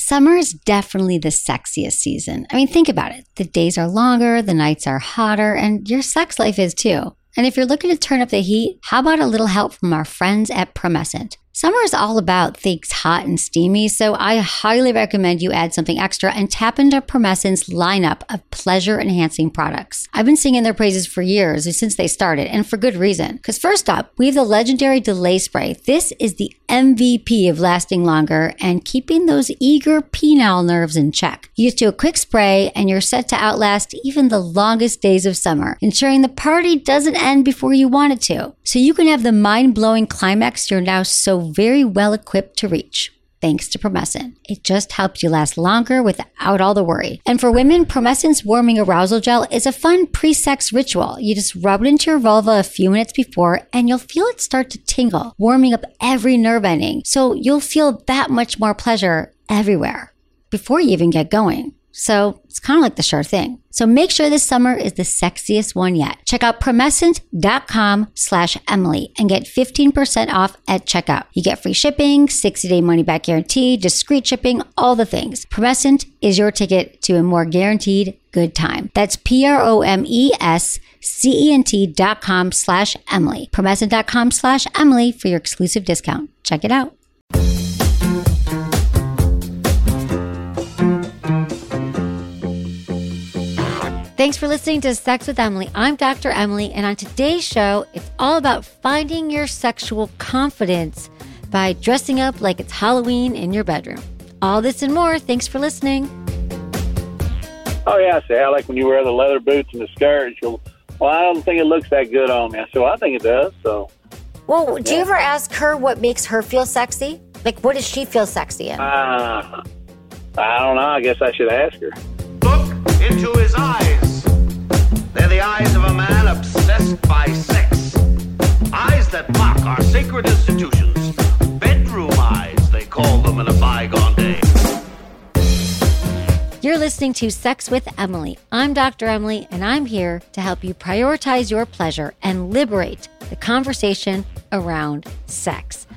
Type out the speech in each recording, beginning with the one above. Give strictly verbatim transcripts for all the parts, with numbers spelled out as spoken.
Summer is definitely the sexiest season. I mean, think about it. The days are longer, the nights are hotter, and your sex life is too. And if you're looking to turn up the heat, how about a little help from our friends at Promescent? Summer is all about things hot and steamy, so I highly recommend you add something extra and tap into Promescent's lineup of pleasure-enhancing products. I've been singing their praises for years, since they started, and for good reason. Because first up, we have the legendary Delay Spray. This is the M V P of lasting longer and keeping those eager penile nerves in check. You just do a quick spray and you're set to outlast even the longest days of summer, ensuring the party doesn't end before you want it to. So you can have the mind-blowing climax you're now so very well equipped to reach. Thanks to Promescent. It just helps you last longer without all the worry. And for women, Promescent's Warming Arousal Gel is a fun pre-sex ritual. You just rub it into your vulva a few minutes before and you'll feel it start to tingle, warming up every nerve ending. So you'll feel that much more pleasure everywhere before you even get going. So it's kind of like the sure thing. So make sure this summer is the sexiest one yet. Check out promescent.com slash Emily and get fifteen percent off at checkout. You get free shipping, sixty day money back guarantee, discreet shipping, all the things. Promescent is your ticket to a more guaranteed good time. That's P-R-O-M-E-S-C-E-N-T dot com slash Emily. Promescent.com slash Emily for your exclusive discount. Check it out. Thanks for listening to Sex with Emily. I'm Doctor Emily, and on today's show, it's all about finding your sexual confidence by dressing up like it's Halloween in your bedroom. All this and more. Thanks for listening. Oh, yeah, I say, I like when you wear the leather boots and the skirt. You'll, well, I don't think it looks that good on me. So I think it does, so. Well, do yeah. you ever ask her what makes her feel sexy? Like, what does she feel sexy in? Uh, I don't know. I guess I should ask her. Look into his eyes. They're the eyes of a man obsessed by sex. Eyes that mock our sacred institutions. Bedroom eyes, they call them in a bygone day. You're listening to Sex with Emily. I'm Doctor Emily, and I'm here to help you prioritize your pleasure and liberate the conversation around sex.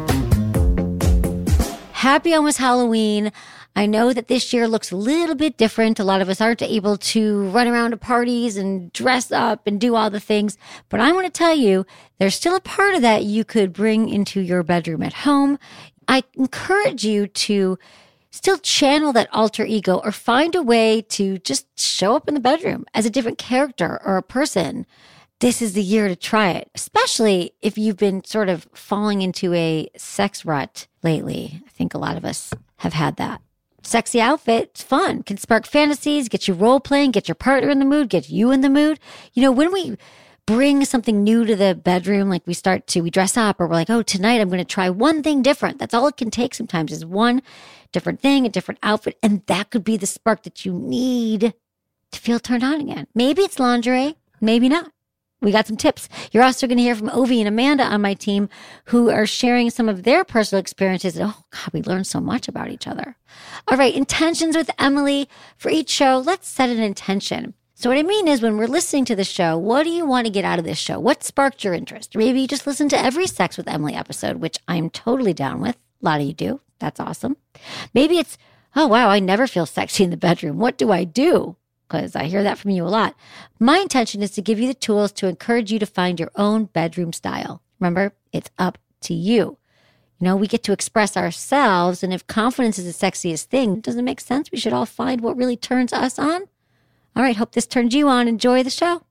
Happy almost Halloween. I know that this year looks a little bit different. A lot of us aren't able to run around to parties and dress up and do all the things. But I want to tell you, there's still a part of that you could bring into your bedroom at home. I encourage you to still channel that alter ego or find a way to just show up in the bedroom as a different character or a person. This is the year to try it, especially if you've been sort of falling into a sex rut lately. I think a lot of us have had that. Sexy outfit, it's fun, can spark fantasies, get you role playing, get your partner in the mood, get you in the mood. You know, when we bring something new to the bedroom, like we start to, we dress up or we're like, oh, tonight I'm going to try one thing different. That's all it can take sometimes is one different thing, a different outfit. And that could be the spark that you need to feel turned on again. Maybe it's lingerie, maybe not. We got some tips. You're also going to hear from Ovi and Amanda on my team who are sharing some of their personal experiences. Oh, God, we learned so much about each other. All right, intentions with Emily. For each show, let's set an intention. So what I mean is when we're listening to the show, what do you want to get out of this show? What sparked your interest? Maybe you just listen to every Sex with Emily episode, which I'm totally down with. A lot of you do. That's awesome. Maybe it's, oh, wow, I never feel sexy in the bedroom. What do I do? Because I hear that from you a lot. My intention is to give you the tools to encourage you to find your own bedroom style. Remember, it's up to you. You know, we get to express ourselves, and if confidence is the sexiest thing, doesn't it make sense? We should all find what really turns us on. All right, hope this turns you on. Enjoy the show.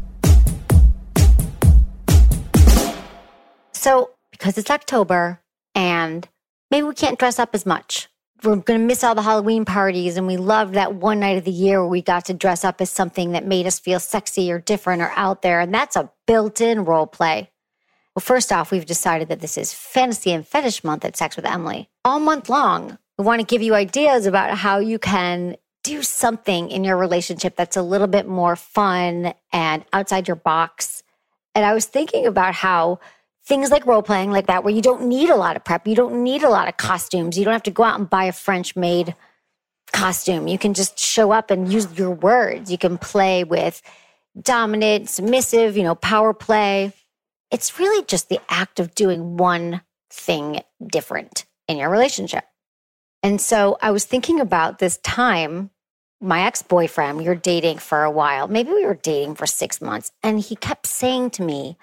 So, because it's October, and maybe we can't dress up as much. We're going to miss all the Halloween parties, and we loved that one night of the year where we got to dress up as something that made us feel sexy or different or out there, and that's a built-in role play. Well, first off, we've decided that this is Fantasy and Fetish Month at Sex with Emily. All month long, we want to give you ideas about how you can do something in your relationship that's a little bit more fun and outside your box. And I was thinking about how things like role-playing like that, where you don't need a lot of prep, you don't need a lot of costumes, you don't have to go out and buy a French-made costume. You can just show up and use your words. You can play with dominant, submissive, you know, power play. It's really just the act of doing one thing different in your relationship. And so I was thinking about this time, my ex-boyfriend, we were dating for a while. Maybe we were dating for six months. And he kept saying to me,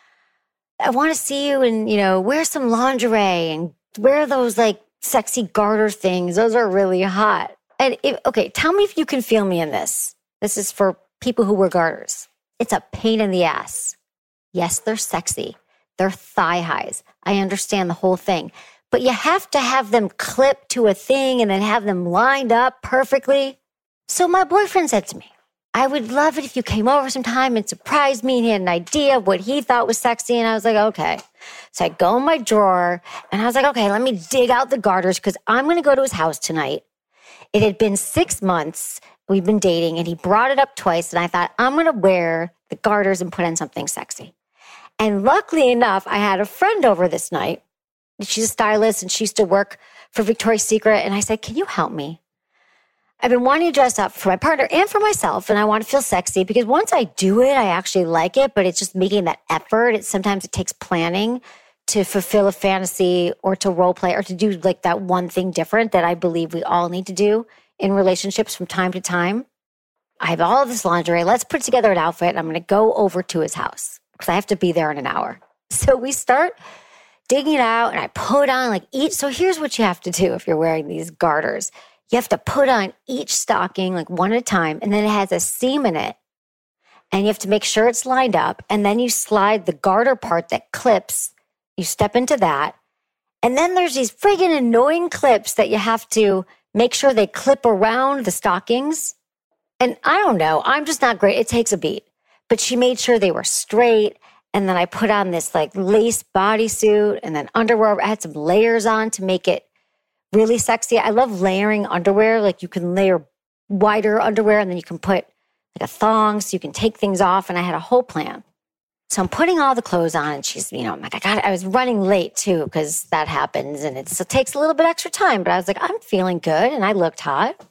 I want to see you and, you know, wear some lingerie and wear those like sexy garter things. Those are really hot. And if, okay, tell me if you can feel me in this. This is for people who wear garters. It's a pain in the ass. Yes, they're sexy. They're thigh highs. I understand the whole thing. But you have to have them clipped to a thing and then have them lined up perfectly. So my boyfriend said to me, I would love it if you came over sometime and surprised me and he had an idea of what he thought was sexy. And I was like, okay. So I go in my drawer and I was like, okay, let me dig out the garters because I'm going to go to his house tonight. It had been six months. We've been dating and he brought it up twice. And I thought, I'm going to wear the garters and put on something sexy. And luckily enough, I had a friend over this night. She's a stylist and she used to work for Victoria's Secret. And I said, can you help me? I've been wanting to dress up for my partner and for myself. And I want to feel sexy because once I do it, I actually like it. But it's just making that effort. It sometimes it takes planning to fulfill a fantasy or to role play or to do like that one thing different that I believe we all need to do in relationships from time to time. I have all of this lingerie. Let's put together an outfit. I'm going to go over to his house because I have to be there in an hour. So we start digging it out and I put on like each. So here's what you have to do if you're wearing these garters. You have to put on each stocking like one at a time. And then it has a seam in it. And you have to make sure it's lined up. And then you slide the garter part that clips. You step into that. And then there's these friggin' annoying clips that you have to make sure they clip around the stockings. And I don't know. I'm just not great. It takes a beat. But she made sure they were straight. And then I put on this like lace bodysuit and then underwear. I had some layers on to make it really sexy. I love layering underwear. Like you can layer wider underwear and then you can put like a thong so you can take things off. And I had a whole plan. So I'm putting all the clothes on and she's, you know, I'm like, I got it. I was running late too because that happens and it's, it takes a little bit extra time. But I was like, I'm feeling good and I looked hot.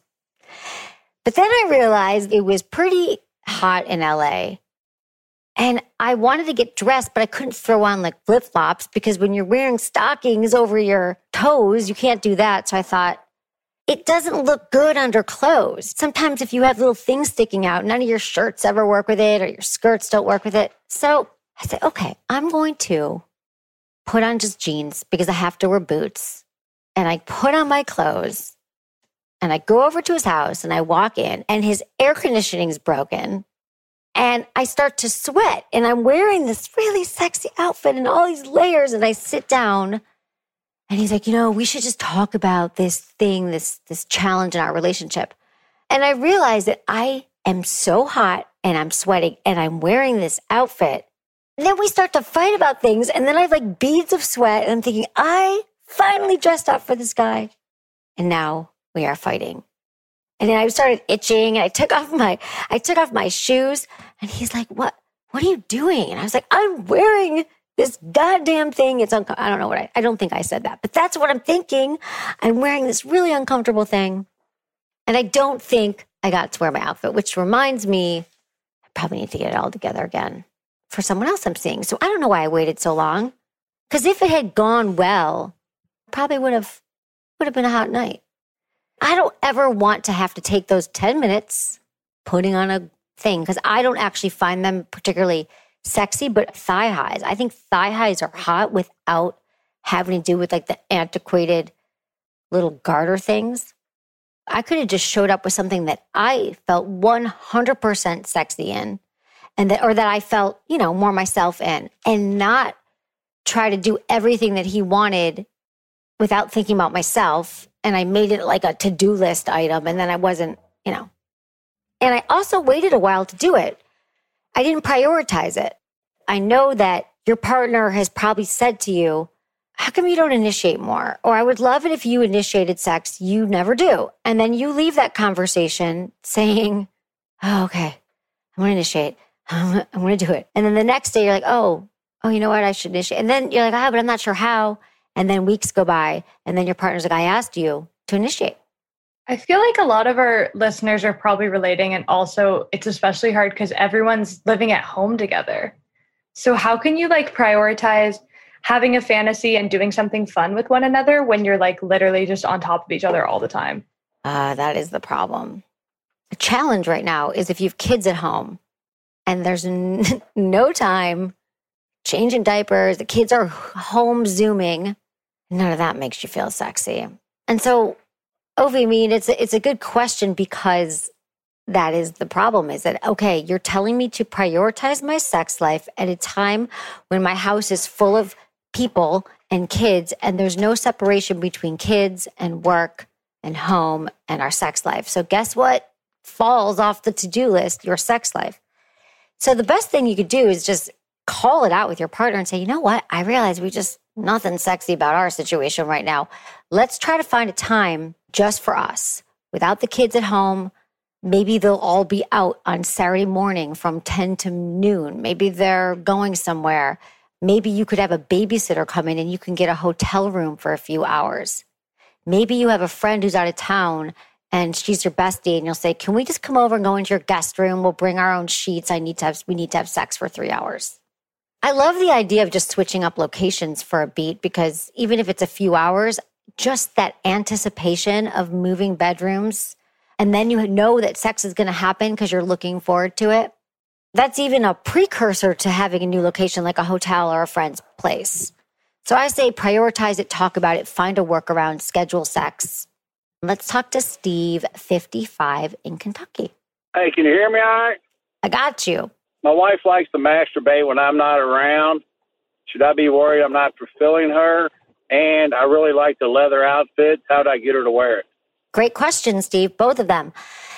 But then I realized it was pretty hot in L A. And I wanted to get dressed, but I couldn't throw on like flip-flops because when you're wearing stockings over your toes, you can't do that. So I thought, it doesn't look good under clothes. Sometimes if you have little things sticking out, none of your shirts ever work with it or your skirts don't work with it. So I said, okay, I'm going to put on just jeans because I have to wear boots. And I put on my clothes and I go over to his house and I walk in and his air conditioning is broken. And I start to sweat and I'm wearing this really sexy outfit and all these layers. And I sit down and he's like, you know, we should just talk about this thing, this, this challenge in our relationship. And I realized that I am so hot and I'm sweating and I'm wearing this outfit. And then we start to fight about things. And then I have like beads of sweat and I'm thinking, I finally dressed up for this guy. And now we are fighting. And then I started itching and I took off my, I took off my shoes and he's like, what, what are you doing? And I was like, I'm wearing this goddamn thing. It's, unco- I don't know what I, I don't think I said that, but that's what I'm thinking. I'm wearing this really uncomfortable thing. And I don't think I got to wear my outfit, which reminds me, I probably need to get it all together again for someone else I'm seeing. So I don't know why I waited so long. Because if it had gone well, probably would have, would have been a hot night. I don't ever want to have to take those ten minutes putting on a thing because I don't actually find them particularly sexy, but thigh highs. I think thigh highs are hot without having to do with like the antiquated little garter things. I could have just showed up with something that I felt one hundred percent sexy in and that, or that I felt, you know, more myself in and not try to do everything that he wanted without thinking about myself. And I made it like a to-do list item. And then I wasn't, you know. And I also waited a while to do it. I didn't prioritize it. I know that your partner has probably said to you, how come you don't initiate more? Or I would love it if you initiated sex. You never do. And then you leave that conversation saying, oh, okay, I'm going to initiate. I'm going to do it. And then the next day you're like, oh, oh, you know what? I should initiate. And then you're like, ah, but I'm not sure how. And then weeks go by, and then your partner's like, I asked you to initiate. I feel like a lot of our listeners are probably relating, and also it's especially hard because everyone's living at home together. So how can you like prioritize, having a fantasy and doing something fun with one another when you're like literally just on top of each other all the time. Uh, that is the problem. The challenge right now is if you have kids at home and there's n- no time changing diapers, the kids are home Zooming, none of that makes you feel sexy. And so, Ovi, I mean, it's a, it's a good question because that is the problem is that, okay, you're telling me to prioritize my sex life at a time when my house is full of people and kids and there's no separation between kids and work and home and our sex life. So guess what falls off the to-do list? Your sex life. So the best thing you could do is just call it out with your partner and say, you know what? I realize we just, nothing sexy about our situation right now. Let's try to find a time just for us without the kids at home. Maybe they'll all be out on Saturday morning from ten to noon. Maybe they're going somewhere. Maybe you could have a babysitter come in and you can get a hotel room for a few hours. Maybe you have a friend who's out of town and she's your bestie and you'll say, can we just come over and go into your guest room? We'll bring our own sheets. I need to have, we need to have sex for three hours. I love the idea of just switching up locations for a beat because even if it's a few hours, just that anticipation of moving bedrooms and then you know that sex is going to happen because you're looking forward to it. That's even a precursor to having a new location like a hotel or a friend's place. So I say prioritize it, talk about it, find a workaround, schedule sex. Let's talk to Steve, fifty-five, in Kentucky. Hey, can you hear me all right? I got you. My wife likes to masturbate when I'm not around. Should I be worried I'm not fulfilling her? And I really like the leather outfit. How do I get her to wear it? Great question, Steve, both of them.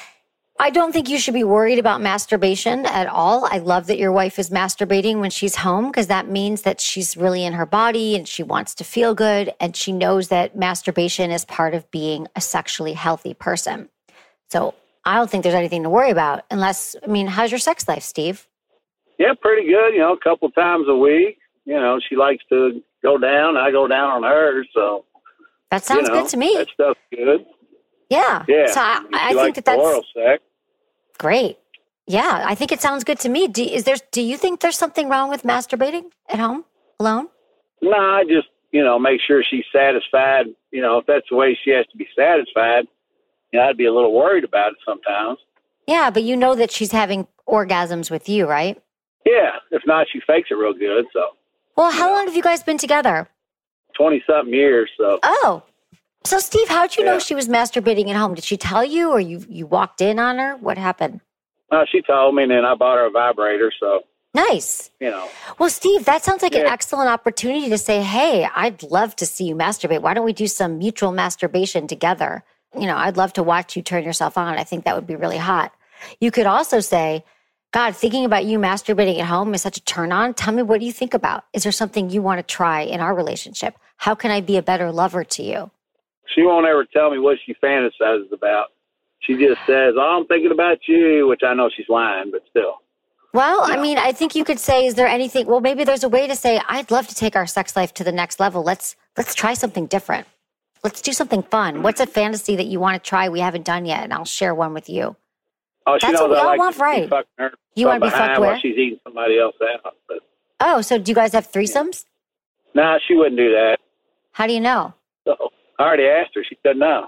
I don't think you should be worried about masturbation at all. I love that your wife is masturbating when she's home because that means that she's really in her body and she wants to feel good and she knows that masturbation is part of being a sexually healthy person. So I don't think there's anything to worry about unless, I mean, how's your sex life, Steve? Yeah, pretty good. You know, a couple times a week. You know, she likes to go down. I go down on her. So that sounds you know, good to me. That stuff's good. Yeah. Yeah. So I, I think that that's oral sex. Great. Yeah, I think it sounds good to me. Do, is there? Do you think there's something wrong with masturbating at home alone? No, I just, you know, make sure she's satisfied. You know, if that's the way she has to be satisfied, you know, I'd be a little worried about it sometimes. Yeah, but you know that she's having orgasms with you, right? Yeah. If not, she fakes it real good. So. Well, how long have you guys been together? twenty-something years. So. Oh. So, Steve, how'd you yeah. know she was masturbating at home? Did she tell you or you, you walked in on her? What happened? Uh, she told me, and then I bought her a vibrator. So. Nice. You know. Well, Steve, that sounds like yeah. an excellent opportunity to say, hey, I'd love to see you masturbate. Why don't we do some mutual masturbation together? You know, I'd love to watch you turn yourself on. I think that would be really hot. You could also say, God, thinking about you masturbating at home is such a turn on. Tell me, what do you think about? Is there something you want to try in our relationship? How can I be a better lover to you? She won't ever tell me what she fantasizes about. She just says, oh, I'm thinking about you, which I know she's lying, but still. Well, yeah. I mean, I think you could say, is there anything, well, maybe there's a way to say, I'd love to take our sex life to the next level. Let's let's try something different. Let's do something fun. What's a fantasy that you want to try we haven't done yet? And I'll share one with you. Oh, she That's knows what we I all like want, to right? be fucking her. You want to be fucked while where? she's eating somebody else out. But. Oh, so do you guys have threesomes? No, nah, she wouldn't do that. How do you know? So, I already asked her. She said no.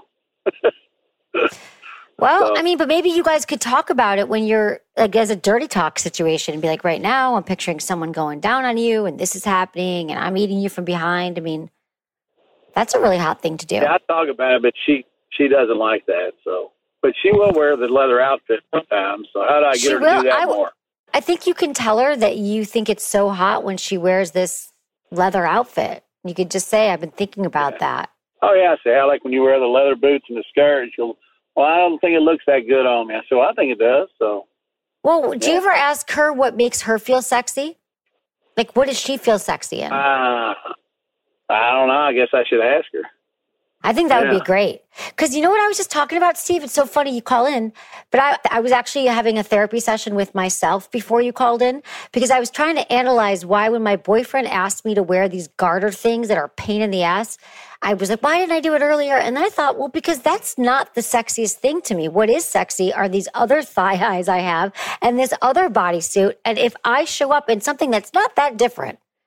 Well, so, I mean, but maybe you guys could talk about it when you're, like, as a dirty talk situation and be like, right now, I'm picturing someone going down on you and this is happening and I'm eating you from behind. I mean, that's a really hot thing to do. Yeah, I talk about it, but she, she doesn't like that. So, but she will wear the leather outfit sometimes. So how do I get She her to will. do that I, more? I think you can tell her that you think it's so hot when she wears this leather outfit. You could just say, I've been thinking about yeah. that. Oh, yeah. I say, I like when you wear the leather boots and the skirt. She'll, well, I don't think it looks that good on me. I said, well, I think it does. So. Well, do yeah. you ever ask her what makes her feel sexy? Like, what does she feel sexy in? Uh, I don't know. I guess I should ask her. I think that yeah. would be great. Because you know what I was just talking about, Steve? It's so funny you call in. But I, I was actually having a therapy session with myself before you called in because I was trying to analyze why when my boyfriend asked me to wear these garter things that are a pain in the ass, I was like, why didn't I do it earlier? And then I thought, well, because that's not the sexiest thing to me. What is sexy are these other thigh highs I have and this other bodysuit. And if I show up in something that's not that different,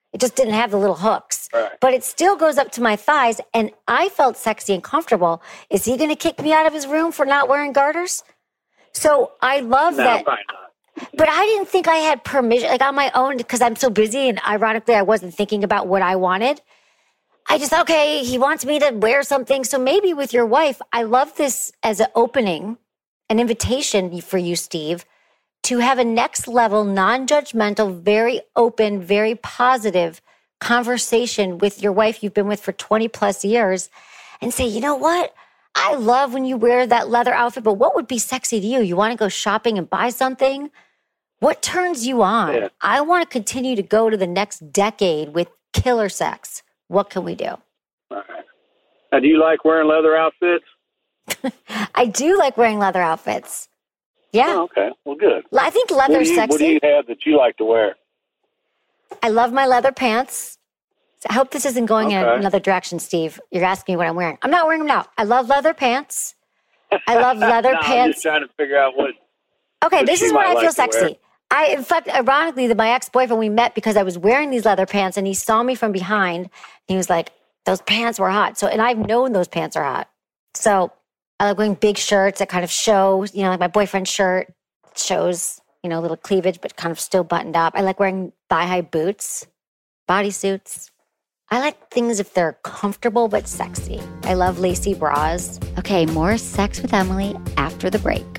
It just didn't have the little hooks. Right. But it still goes up to my thighs, and I felt sexy and comfortable. Is he going to kick me out of his room for not wearing garters? So I love No, that. probably not. But I didn't think I had permission, like on my own, because I'm so busy, and ironically, I wasn't thinking about what I wanted. I just, okay, he wants me to wear something. So maybe with your wife, I love this as an opening, an invitation for you, Steve, to have a next level, non-judgmental, very open, very positive conversation with your wife you've been with for twenty plus years and say, you know what? I love when you wear that leather outfit, but what would be sexy to you? You want to go shopping and buy something? What turns you on? Yeah. I want to continue to go to the next decade with killer sex. What can we do? All right. Now, do you like wearing leather outfits? I do like wearing leather outfits. Yeah. Oh, okay. Well, good. I think What leather's do, you, sexy. what do you have that you like to wear? I love my leather pants. I hope this isn't going in Okay. another direction, Steve. You're asking me what I'm wearing. I'm not wearing them now. I love leather pants. I love leather no, I'm pants. just trying to figure out what. Okay, what this you is where might I feel like to sexy. wear. I, in fact, ironically, that my ex-boyfriend, we met because I was wearing these leather pants and he saw me from behind. He was like, those pants were hot. So, and I've known those pants are hot. So I like wearing big shirts that kind of show, you know, like my boyfriend's shirt shows, you know, little cleavage, but kind of still buttoned up. I like wearing thigh-high boots, bodysuits. I like things if they're comfortable but sexy. I love lacy bras. Okay, more sex with Emily after the break.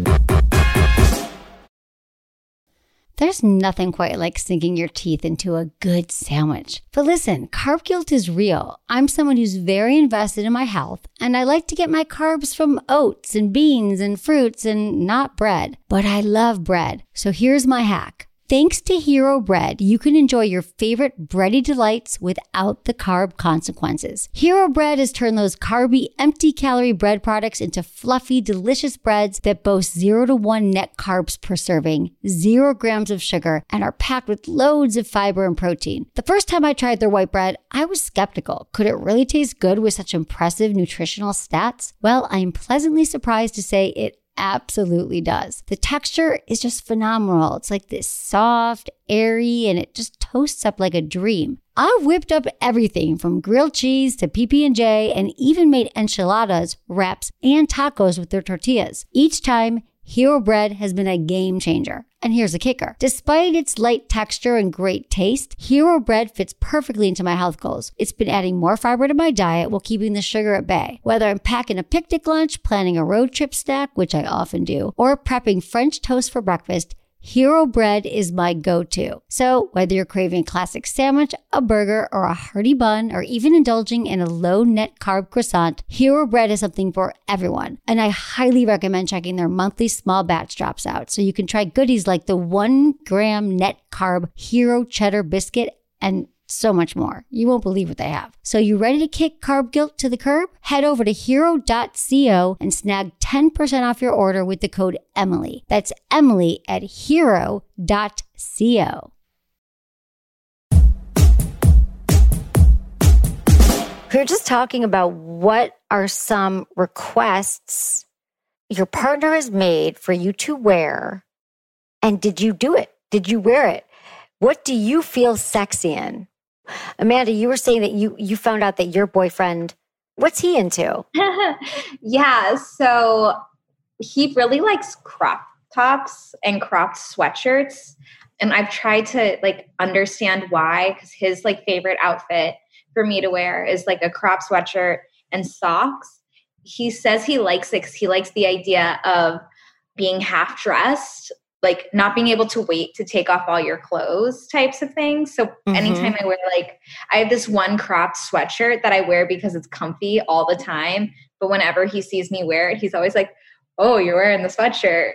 There's nothing quite like sinking your teeth into a good sandwich. But listen, carb guilt is real. I'm someone who's very invested in my health, and I like to get my carbs from oats and beans and fruits and not bread. But I love bread. So here's my hack. Thanks to Hero Bread, you can enjoy your favorite bready delights without the carb consequences. Hero Bread has turned those carby, empty-calorie bread products into fluffy, delicious breads that boast zero to one net carbs per serving, zero grams of sugar, and are packed with loads of fiber and protein. The first time I tried their white bread, I was skeptical. Could it really taste good with such impressive nutritional stats? Well, I am pleasantly surprised to say it absolutely does. The texture is just phenomenal. It's like this soft, airy, and it just toasts up like a dream. I've whipped up everything from grilled cheese to P B and J and even made enchiladas, wraps, and tacos with their tortillas. Each time, Hero Bread has been a game changer. And here's the kicker. Despite its light texture and great taste, Hero Bread fits perfectly into my health goals. It's been adding more fiber to my diet while keeping the sugar at bay. Whether I'm packing a picnic lunch, planning a road trip snack, which I often do, or prepping French toast for breakfast, Hero Bread is my go-to. So whether you're craving a classic sandwich, a burger, or a hearty bun, or even indulging in a low net carb croissant, Hero Bread is something for everyone. And I highly recommend checking their monthly small batch drops out so you can try goodies like the one gram net carb Hero Cheddar Biscuit and so much more. You won't believe what they have. So you ready to kick carb guilt to the curb? Head over to hero dot co and snag ten percent off your order with the code Emily. That's Emily at hero dot co. We were just talking about what are some requests your partner has made for you to wear, and did you do it? Did you wear it? What do you feel sexy in? Amanda, you were saying that you you found out that your boyfriend, what's he into? Yeah, so he really likes crop tops and cropped sweatshirts. And I've tried to like understand why, because his like favorite outfit for me to wear is like a crop sweatshirt and socks. He says he likes it 'cause he likes the idea of being half dressed, like not being able to wait to take off all your clothes types of things. So Mm-hmm. anytime I wear like, I have this one cropped sweatshirt that I wear because it's comfy all the time. But whenever he sees me wear it, he's always like, oh, you're wearing the sweatshirt.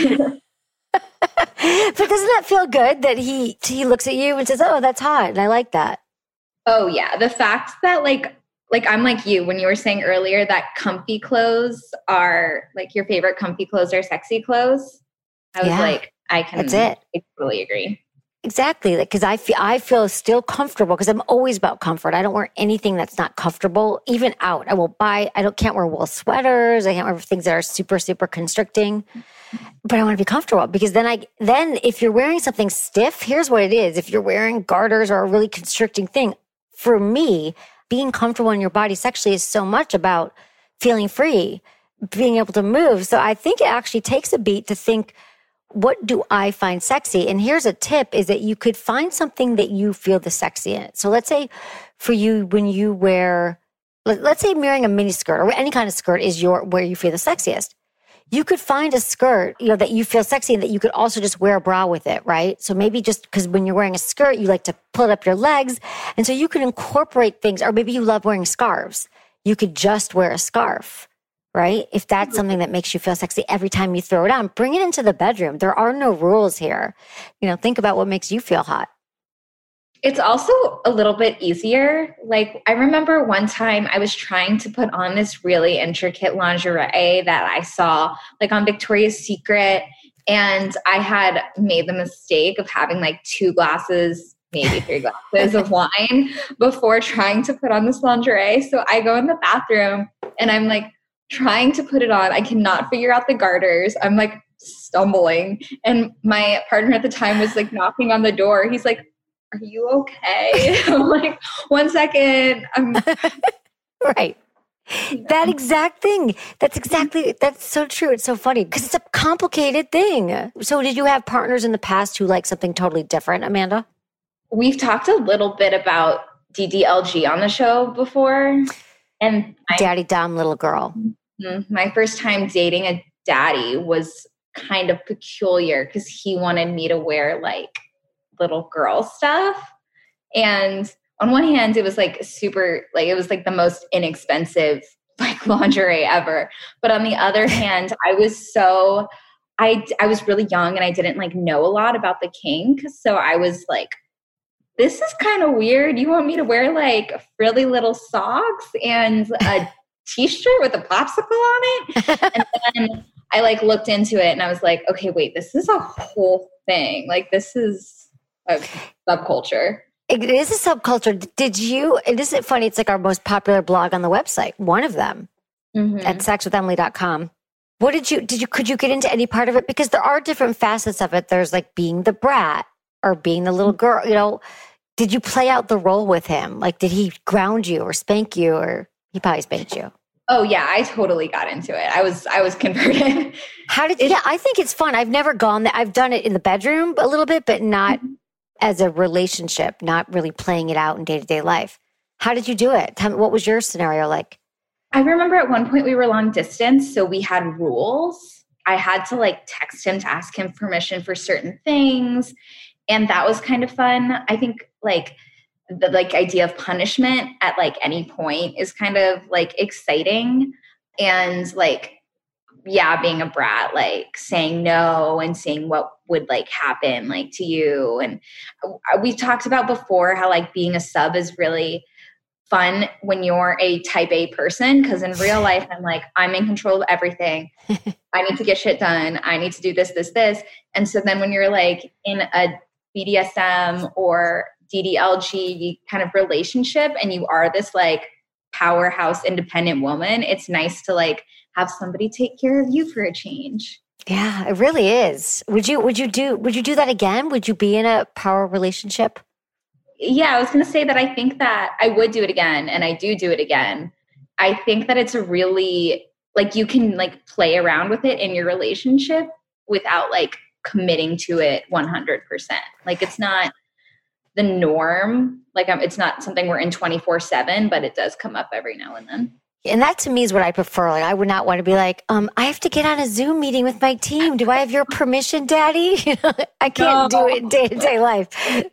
But doesn't that feel good that he he looks at you and says, oh, that's hot, and I like that? Oh yeah. The fact that like, like I'm like you, when you were saying earlier that comfy clothes are like your favorite comfy clothes are sexy clothes. I was Yeah. like, I can That's it. I totally agree. Exactly. Because I feel, I feel still comfortable because I'm always about comfort. I don't wear anything that's not comfortable, even out. I will buy, I don't, can't wear wool sweaters. I can't wear things that are super, super constricting, but I want to be comfortable because then I, then if you're wearing something stiff, here's what it is. If you're wearing garters or a really constricting thing, for me, being comfortable in your body sexually is so much about feeling free, being able to move. So I think it actually takes a beat to think, what do I find sexy? And here's a tip is that you could find something that you feel the sexy in. So let's say for you, when you wear, let's say wearing a mini skirt or any kind of skirt is your, where you feel the sexiest. You could find a skirt, you know, that you feel sexy and that you could also just wear a bra with it, right? So maybe just because when you're wearing a skirt, you like to pull up your legs. And so you can incorporate things, or maybe you love wearing scarves. You could just wear a scarf. Right? If that's something that makes you feel sexy every time you throw it on, bring it into the bedroom. There are no rules here. You know, think about what makes you feel hot. It's also a little bit easier. Like I remember one time I was trying to put on this really intricate lingerie that I saw like on Victoria's Secret. And I had made the mistake of having like two glasses, maybe three glasses of wine before trying to put on this lingerie. So I go in the bathroom and I'm like, trying to put it on. I cannot figure out the garters. I'm like stumbling. And my partner at the time was like knocking on the door. He's like, are you okay? I'm like, one second. I'm right. Yeah. That exact thing. That's exactly, that's so true. It's so funny because it's a complicated thing. So did you have partners in the past who like something totally different, Amanda? We've talked a little bit about D D L G on the show before. And my, daddy dom little girl. My first time dating a daddy was kind of peculiar because he wanted me to wear like little girl stuff. And on one hand, it was like super, like it was like the most inexpensive like lingerie ever. But on the other hand, I was so, I, I was really young and I didn't like know a lot about the kink. So I was like, this is kind of weird. You want me to wear like frilly little socks and a t-shirt with a popsicle on it? And then I like looked into it and I was like, okay, wait, this is a whole thing. Like this is a subculture. It is a subculture. Did you, and isn't it funny? It's like our most popular blog on the website. One of them mm-hmm. at sex with emily dot com. What did you, did you, could you get into any part of it? Because there are different facets of it. There's like being the brat or being the little girl, you know. Did you play out the role with him? Like, did he ground you or spank you, or he probably spanked you? Oh yeah, I totally got into it. I was, I was converted. How did? It, yeah, I think it's fun. I've never gone there. I've done it in the bedroom a little bit, but not mm-hmm. as a relationship. Not really playing it out in day to day life. How did you do it? Tell me, what was your scenario like? I remember at one point we were long distance, so we had rules. I had to like text him to ask him permission for certain things. And that was kind of fun. I think like the like idea of punishment at like any point is kind of like exciting. And like, yeah, being a brat, like saying no and seeing what would like happen like to you. And we've talked about before how like being a sub is really fun when you're a type A person. Cause in real life, I'm like, I'm in control of everything. I need to get shit done. I need to do this, this, this. And so then when you're like in a B D S M or D D L G kind of relationship and you are this like powerhouse independent woman, it's nice to like have somebody take care of you for a change. Yeah, it really is. Would you would you do would you do that again? Would you be in a power relationship? Yeah, I was going to say that I think that I would do it again, and I do do it again. I think that it's a really like you can like play around with it in your relationship without like committing to it one hundred percent. Like it's not the norm. Like I'm, it's not something we're in twenty-four seven, but it does come up every now and then. And that to me is what I prefer. Like I would not want to be like, um, I have to get on a Zoom meeting with my team. Do I have your permission, Daddy? You know, I can't no. do it in day to day life.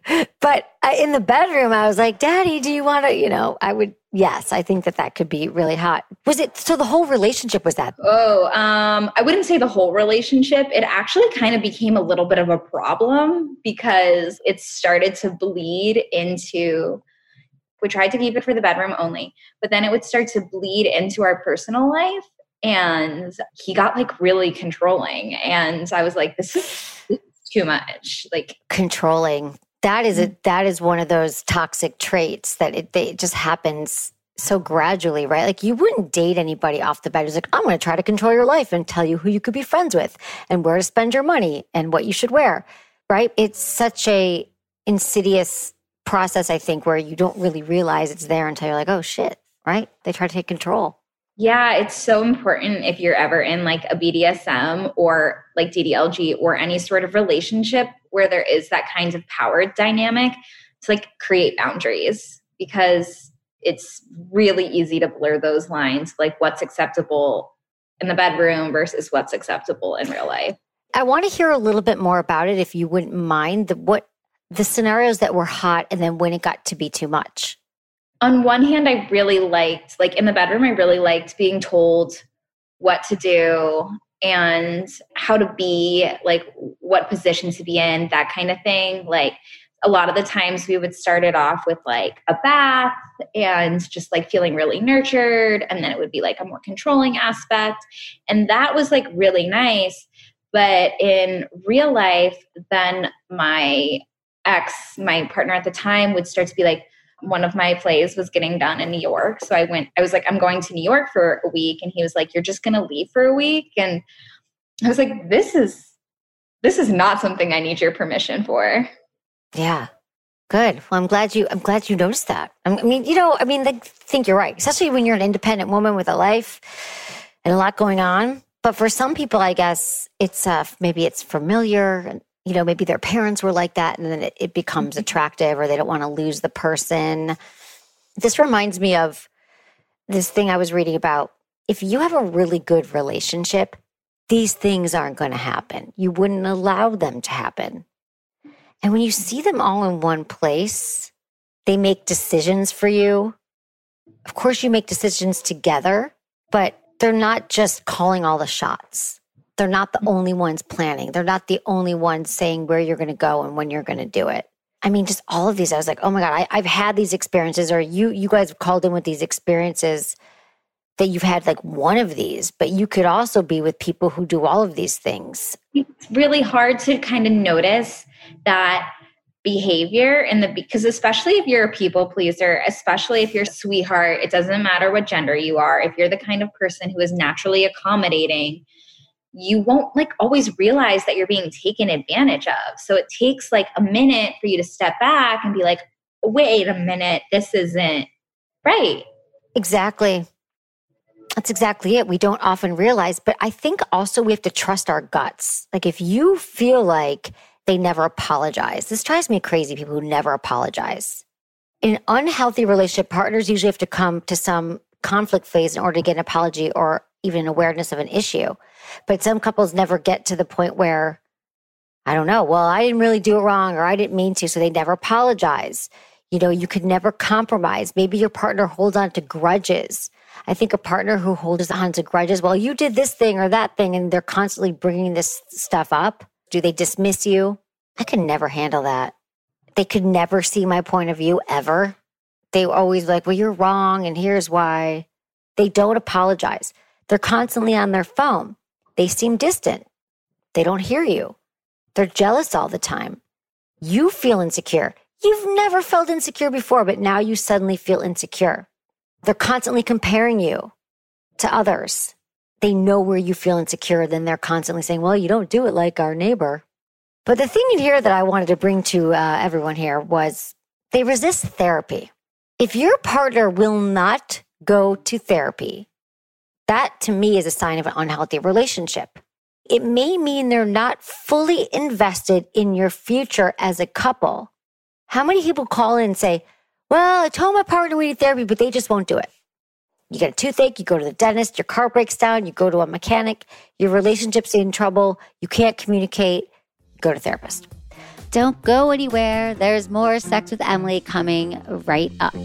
But I, in the bedroom, I was like, Daddy, do you want to, you know, I would, yes, I think that that could be really hot. Was it, so the whole relationship was that? Oh, um, I wouldn't say the whole relationship. It actually kind of became a little bit of a problem because it started to bleed into, we tried to keep it for the bedroom only, but then it would start to bleed into our personal life. And he got like really controlling. And I was like, this is too much. Like controlling. That is a, that is one of those toxic traits that it, they, it just happens so gradually, right? Like you wouldn't date anybody off the bat who's like, I'm going to try to control your life and tell you who you could be friends with and where to spend your money and what you should wear, right? It's such a insidious process, I think, where you don't really realize it's there until you're like, oh shit, right? They try to take control. Yeah, it's so important if you're ever in like a B D S M or like D D L G or any sort of relationship where there is that kind of power dynamic to like create boundaries, because it's really easy to blur those lines, like what's acceptable in the bedroom versus what's acceptable in real life. I want to hear a little bit more about it, if you wouldn't mind, the, what the scenarios that were hot and then when it got to be too much. On one hand, I really liked, like in the bedroom, I really liked being told what to do and how to be, like what position to be in, that kind of thing. Like a lot of the times we would start it off with like a bath and just like feeling really nurtured. And then it would be like a more controlling aspect. And that was like really nice. But in real life, then my ex, my partner at the time, would start to be like, one of my plays was getting done in New York. So I went, I was like, I'm going to New York for a week. And he was like, you're just going to leave for a week. And I was like, this is, this is not something I need your permission for. Yeah. Good. Well, I'm glad you, I'm glad you noticed that. I mean, you know, I mean, I think you're right, especially when you're an independent woman with a life and a lot going on. But for some people, I guess it's, uh, maybe it's familiar and, you know, maybe their parents were like that and then it, it becomes attractive, or they don't want to lose the person. This reminds me of this thing I was reading about. If you have a really good relationship, these things aren't going to happen. You wouldn't allow them to happen. And when you see them all in one place, they make decisions for you. Of course, you make decisions together, but they're not just calling all the shots. They're not the only ones planning. They're not the only ones saying where you're going to go and when you're going to do it. I mean, just all of these, I was like, oh my God, I, I've had these experiences, or you you guys have called in with these experiences that you've had like one of these, but you could also be with people who do all of these things. It's really hard to kind of notice that behavior in the, because especially if you're a people pleaser, especially if you're a sweetheart, it doesn't matter what gender you are. If you're the kind of person who is naturally accommodating, you won't like always realize that you're being taken advantage of. So it takes like a minute for you to step back and be like, wait a minute, this isn't right. Exactly. That's exactly it. We don't often realize, but I think also we have to trust our guts. Like if you feel like they never apologize, this drives me crazy, people who never apologize. In an unhealthy relationship, partners usually have to come to some conflict phase in order to get an apology or even an awareness of an issue. But some couples never get to the point where, I don't know, well, I didn't really do it wrong, or I didn't mean to, so they never apologize. You know, you could never compromise. Maybe your partner holds on to grudges. I think a partner who holds on to grudges, well, you did this thing or that thing, and they're constantly bringing this stuff up. Do they dismiss you? I could never handle that. They could never see my point of view ever. They always like, well, you're wrong, and here's why. They don't apologize. They're constantly on their phone. They seem distant. They don't hear you. They're jealous all the time. You feel insecure. You've never felt insecure before, but now you suddenly feel insecure. They're constantly comparing you to others. They know where you feel insecure, then they're constantly saying, well, you don't do it like our neighbor. But the thing in here that I wanted to bring to uh, everyone here was they resist therapy. If your partner will not go to therapy, that to me is a sign of an unhealthy relationship. It may mean they're not fully invested in your future as a couple. How many people call in and say, well, I told my partner we need therapy, but they just won't do it. You get a toothache, you go to the dentist, your car breaks down, you go to a mechanic, your relationship's in trouble, you can't communicate, go to a therapist. Don't go anywhere. There's more Sex with Emily coming right up.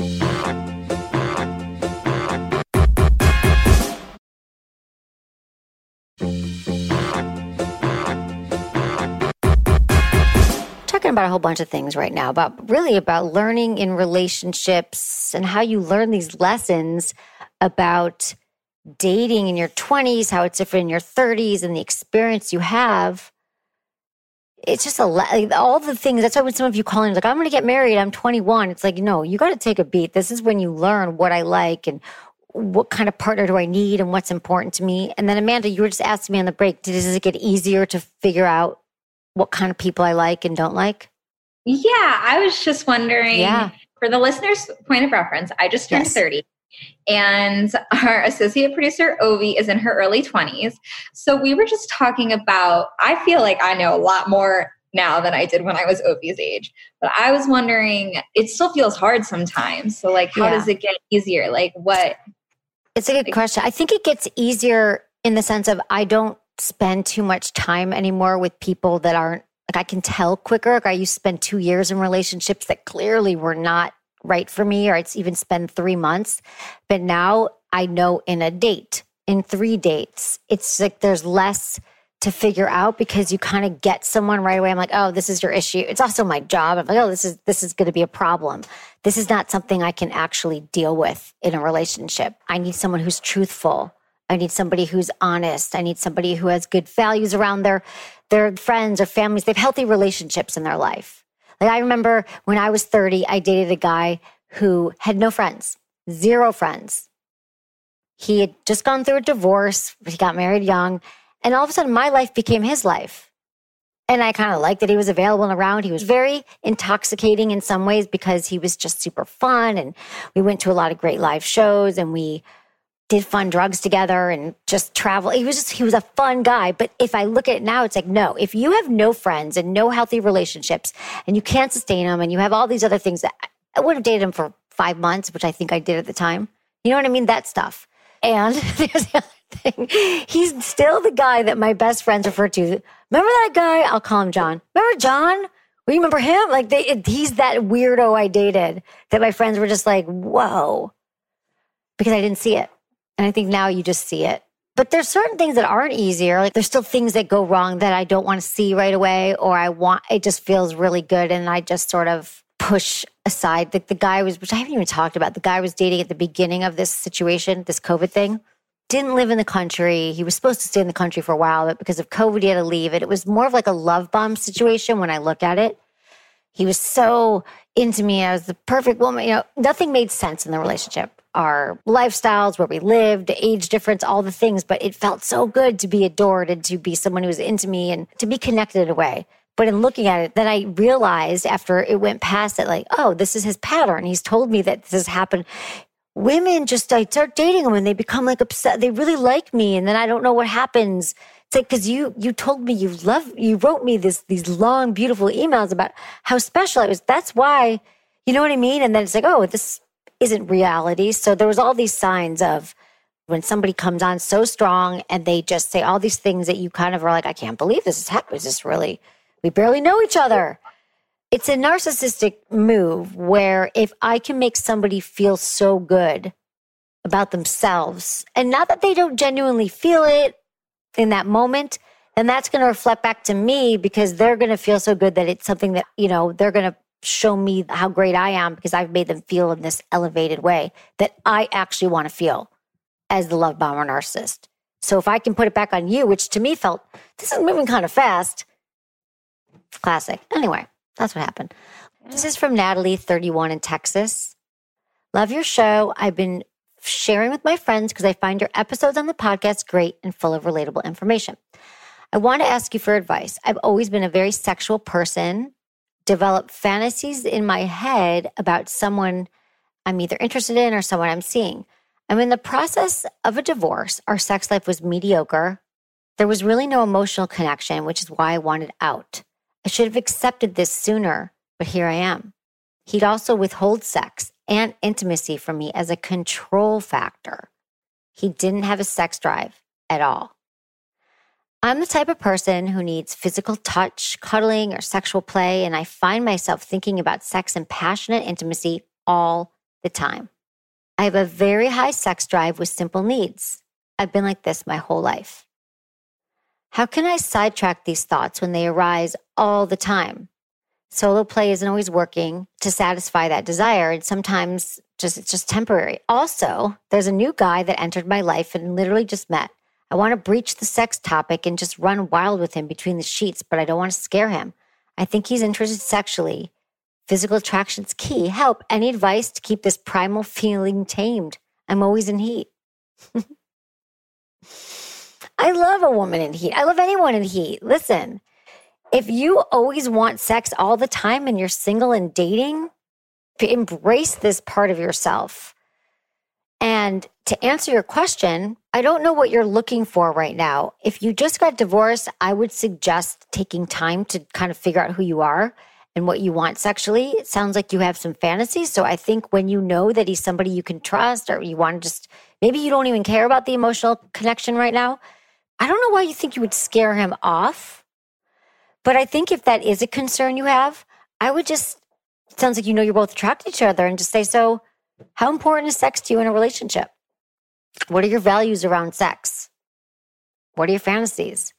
Talking about a whole bunch of things right now, about really about learning in relationships and how you learn these lessons about dating in your twenties, how it's different in your thirties, and the experience you have. it's just a lot, like, all the things. That's why when some of you call in, like, I'm going to get married, I'm twenty-one. It's like, no, you got to take a beat. This is when you learn what I like and what kind of partner do I need and what's important to me. And then Amanda, you were just asking me on the break, does it get easier to figure out what kind of people I like and don't like? Yeah, I was just wondering, yeah. for the listener's point of reference, I just turned Yes. thirty. And our associate producer, Ovi, is in her early twenties. So we were just talking about, I feel like I know a lot more now than I did when I was Ovi's age. But I was wondering, it still feels hard sometimes. So like, how Yeah. does it get easier? Like what? It's a good question. I think it gets easier in the sense of I don't spend too much time anymore with people that aren't, like I can tell quicker. Like I used to spend two years in relationships that clearly were not right for me, or I'd even spend three months. But now I know in a date, in three dates, it's like there's less to figure out because you kind of get someone right away. I'm like, oh, this is your issue. It's also my job. I'm like, oh, this is this is going to be a problem. This is not something I can actually deal with in a relationship. I need someone who's truthful. I need somebody who's honest. I need somebody who has good values around their their friends or families. They have healthy relationships in their life. Like I remember when I was thirty, I dated a guy who had no friends, zero friends. He had just gone through a divorce. He got married young. And all of a sudden, my life became his life. And I kind of liked that he was available and around. He was very intoxicating in some ways because he was just super fun. And we went to a lot of great live shows and we did fun drugs together and just travel. He was just, he was a fun guy. But if I look at it now, it's like, no, if you have no friends and no healthy relationships and you can't sustain them and you have all these other things, that I would have dated him for five months, which I think I did at the time. You know what I mean? That stuff. And there's the other thing. He's still the guy that my best friends refer to. Remember that guy? I'll call him John. Remember John? Well, you remember him? Like they, it, he's that weirdo I dated that my friends were just like, whoa, because I didn't see it. And I think now you just see it. But there's certain things that aren't easier. Like there's still things that go wrong that I don't want to see right away, or I want, it just feels really good. And I just sort of push aside. The, the guy was, which I haven't even talked about, the guy I was dating at the beginning of this situation, this COVID thing, didn't live in the country. He was supposed to stay in the country for a while, but because of COVID, he had to leave. And it was more of like a love bomb situation when I look at it. He was so into me. I was the perfect woman. You know, nothing made sense in the relationship. Our lifestyles, where we lived, the age difference, all the things. But it felt so good to be adored and to be someone who was into me and to be connected in a way. But in looking at it, then I realized after it went past it, like, oh, this is his pattern. He's told me that this has happened. Women just, I start dating them and they become like upset. They really like me. And then I don't know what happens. It's like, cause you, you told me you love, you wrote me this, these long, beautiful emails about how special I was. That's why, you know what I mean? And then it's like, oh, this isn't reality. So there was all these signs of when somebody comes on so strong and they just say all these things that you kind of are like, I can't believe this is happening. Is this really, we barely know each other. It's a narcissistic move where if I can make somebody feel so good about themselves, and not that they don't genuinely feel it in that moment, then that's going to reflect back to me because they're going to feel so good that it's something that, you know, they're going to show me how great I am because I've made them feel in this elevated way that I actually want to feel as the love bomber narcissist. So if I can put it back on you, which to me felt, this is moving kind of fast. Classic. Anyway. That's what happened. This is from Natalie, thirty-one in Texas. Love your show. I've been sharing with my friends because I find your episodes on the podcast great and full of relatable information. I want to ask you for advice. I've always been a very sexual person, developed fantasies in my head about someone I'm either interested in or someone I'm seeing. I'm in the process of a divorce. Our sex life was mediocre. There was really no emotional connection, which is why I wanted out. I should have accepted this sooner, but here I am. He'd also withhold sex and intimacy from me as a control factor. He didn't have a sex drive at all. I'm the type of person who needs physical touch, cuddling, or sexual play, and I find myself thinking about sex and passionate intimacy all the time. I have a very high sex drive with simple needs. I've been like this my whole life. How can I sidetrack these thoughts when they arise all the time? Solo play isn't always working to satisfy that desire, and sometimes just it's just temporary. Also, there's a new guy that entered my life and literally just met. I want to breach the sex topic and just run wild with him between the sheets, but I don't want to scare him. I think he's interested sexually. Physical attraction's key. Help. Any advice to keep this primal feeling tamed? I'm always in heat. I love a woman in heat. I love anyone in heat. Listen, if you always want sex all the time and you're single and dating, embrace this part of yourself. And to answer your question, I don't know what you're looking for right now. If you just got divorced, I would suggest taking time to kind of figure out who you are and what you want sexually. It sounds like you have some fantasies. So I think when you know that he's somebody you can trust, or you want to just, maybe you don't even care about the emotional connection right now. I don't know why you think you would scare him off. But I think if that is a concern you have, I would just, it sounds like you know you're both attracted to each other, and just say, so how important is sex to you in a relationship? What are your values around sex? What are your fantasies?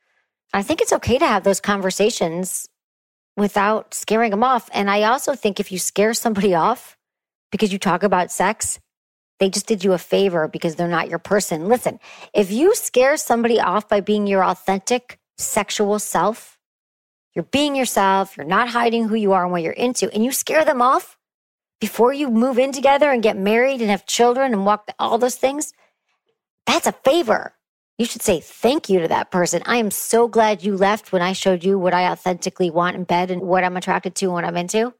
I think it's okay to have those conversations without scaring them off. And I also think if you scare somebody off because you talk about sex, they just did you a favor because they're not your person. Listen, if you scare somebody off by being your authentic sexual self, you're being yourself, you're not hiding who you are and what you're into, and you scare them off before you move in together and get married and have children and walk all those things, that's a favor. You should say thank you to that person. I am so glad you left when I showed you what I authentically want in bed and what I'm attracted to and what I'm into.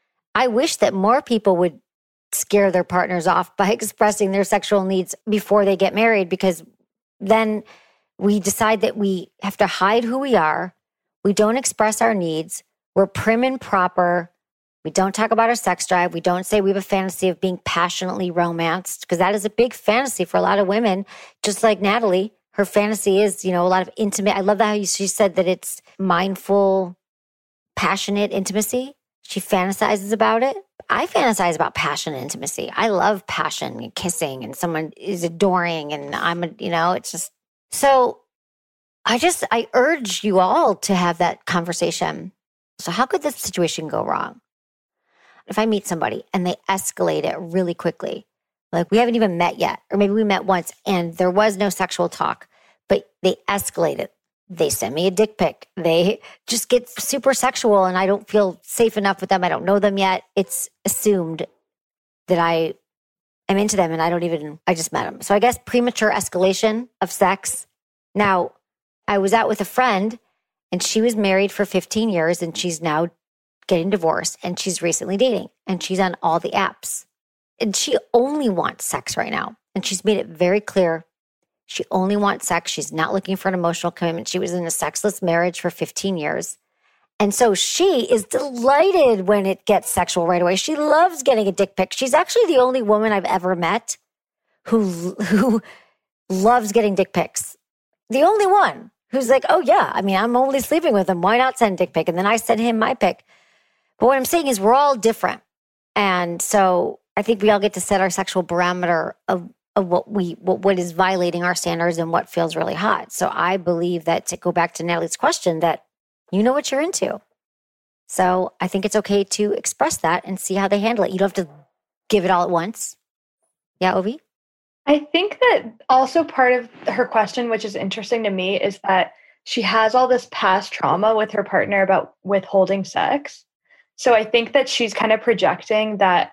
I wish that more people would scare their partners off by expressing their sexual needs before they get married, because then we decide that we have to hide who we are. We don't express our needs. We're prim and proper. We don't talk about our sex drive. We don't say we have a fantasy of being passionately romanced, because that is a big fantasy for a lot of women. Just like Natalie, her fantasy is, you know, a lot of intimate. I love that how you, she said that it's mindful, passionate intimacy. She fantasizes about it. I fantasize about passion and intimacy. I love passion and kissing, and someone is adoring, and I'm, a, you know, it's just, so I just, I urge you all to have that conversation. So how could this situation go wrong? If I meet somebody and they escalate it really quickly, like we haven't even met yet, or maybe we met once and there was no sexual talk, but they escalate it. They send me a dick pic. They just get super sexual and I don't feel safe enough with them. I don't know them yet. It's assumed that I am into them and I don't even, I just met them. So I guess premature escalation of sex. Now, I was out with a friend and she was married for fifteen years and she's now getting divorced, and she's recently dating, and she's on all the apps, and she only wants sex right now. And she's made it very clear. She only wants sex. She's not looking for an emotional commitment. She was in a sexless marriage for fifteen years. And so she is delighted when it gets sexual right away. She loves getting a dick pic. She's actually the only woman I've ever met who, who loves getting dick pics. The only one who's like, oh yeah, I mean, I'm only sleeping with him. Why not send dick pic? And then I send him my pic. But what I'm saying is we're all different. And so I think we all get to set our sexual barometer of, of what we what, what is violating our standards and what feels really hot. So I believe that, to go back to Natalie's question, that you know what you're into. So I think it's okay to express that and see how they handle it. You don't have to give it all at once. Yeah, Ovi? I think that also part of her question, which is interesting to me, is that she has all this past trauma with her partner about withholding sex. So I think that she's kind of projecting that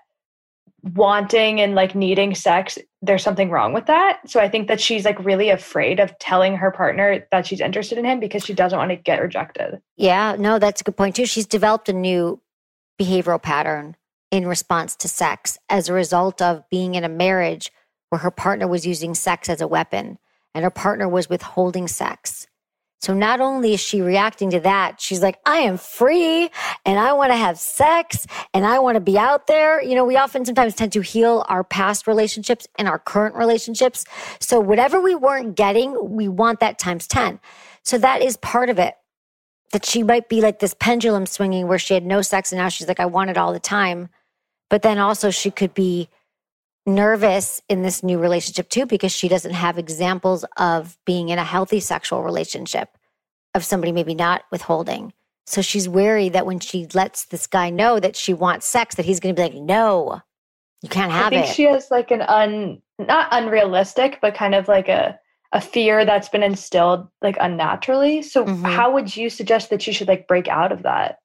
wanting and like needing sex, there's something wrong with that. So I think that she's like really afraid of telling her partner that she's interested in him because she doesn't want to get rejected. Yeah, no, that's a good point too. She's developed a new behavioral pattern in response to sex as a result of being in a marriage where her partner was using sex as a weapon and her partner was withholding sex. So not only is she reacting to that, she's like, I am free and I want to have sex and I want to be out there. You know, we often sometimes tend to heal our past relationships and our current relationships. So whatever we weren't getting, we want that times ten. So that is part of it, that she might be like this pendulum swinging where she had no sex and now she's like, I want it all the time. But then also she could be nervous in this new relationship too, because she doesn't have examples of being in a healthy sexual relationship, of somebody maybe not withholding. So she's wary that when she lets this guy know that she wants sex, that he's going to be like, no, you can't have it. I think it. she has like an un, not unrealistic, but kind of like a, a fear that's been instilled like unnaturally. So Mhm. how would you suggest that she should like break out of that?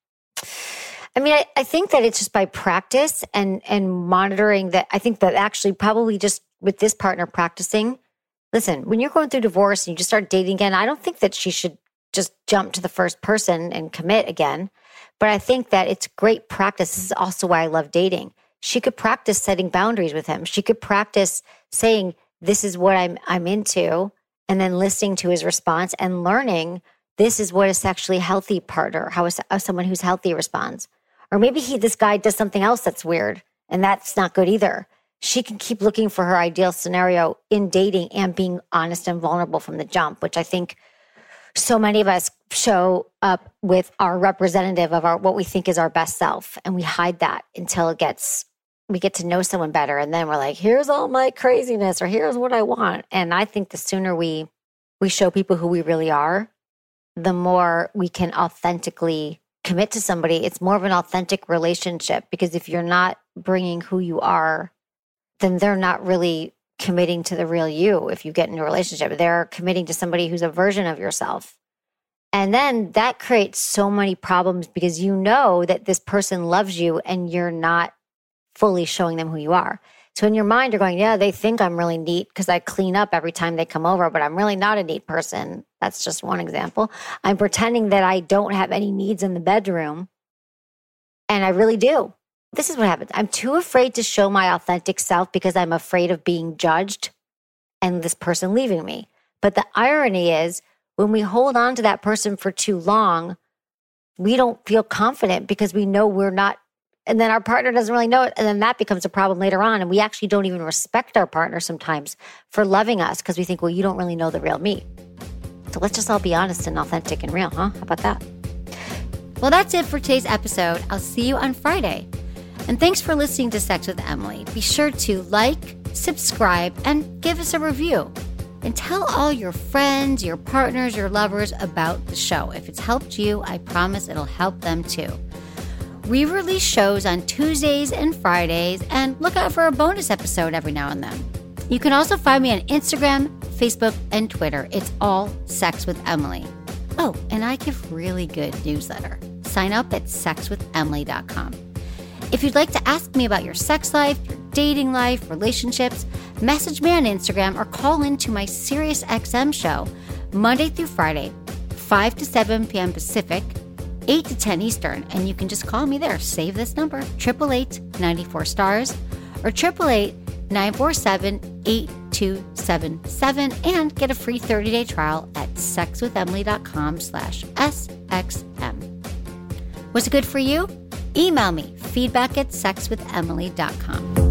I mean, I, I think that it's just by practice and and monitoring that. I think that actually probably just with this partner practicing, listen, when you're going through divorce and you just start dating again, I don't think that she should just jump to the first person and commit again. But I think that it's great practice. This is also why I love dating. She could practice setting boundaries with him. She could practice saying, this is what I'm I'm into, and then listening to his response and learning this is what a sexually healthy partner, how, a, how someone who's healthy responds. Or maybe he, this guy does something else that's weird, and that's not good either. She can keep looking for her ideal scenario in dating and being honest and vulnerable from the jump, which I think so many of us show up with our representative of our what we think is our best self, and we hide that until it gets we get to know someone better, and then we're like, here's all my craziness, or here's what I want. And I think the sooner we we show people who we really are, the more we can authentically commit to somebody. It's more of an authentic relationship, because if you're not bringing who you are, then they're not really committing to the real you. If you get into a relationship, they're committing to somebody who's a version of yourself. And then that creates so many problems, because you know that this person loves you and you're not fully showing them who you are. So in your mind, you're going, yeah, they think I'm really neat because I clean up every time they come over, but I'm really not a neat person. That's just one example. I'm pretending that I don't have any needs in the bedroom, and I really do. This is what happens. I'm too afraid to show my authentic self because I'm afraid of being judged and this person leaving me. But the irony is, when we hold on to that person for too long, we don't feel confident because we know we're not, and then our partner doesn't really know it. And then that becomes a problem later on. And we actually don't even respect our partner sometimes for loving us, because we think, well, you don't really know the real me. So let's just all be honest and authentic and real, huh? How about that? Well, that's it for today's episode. I'll see you on Friday. And thanks for listening to Sex with Emily. Be sure to like, subscribe, and give us a review. And tell all your friends, your partners, your lovers about the show. If it's helped you, I promise it'll help them too. We release shows on Tuesdays and Fridays, and look out for a bonus episode every now and then. You can also find me on Instagram, Facebook, and Twitter. It's all Sex with Emily. Oh, and I give really good newsletter. Sign up at sex with emily dot com. If you'd like to ask me about your sex life, your dating life, relationships, message me on Instagram or call into my SiriusXM show Monday through Friday, five to seven p.m. Pacific, eight to ten Eastern, and you can just call me there. Save this number, eight eight eight, nine four, stars or eight eight eight, nine four seven, eight two seven seven, and get a free thirty-day trial at sex with emily dot com slash S X M. Was it good for you? Email me, feedback at sex with emily dot com.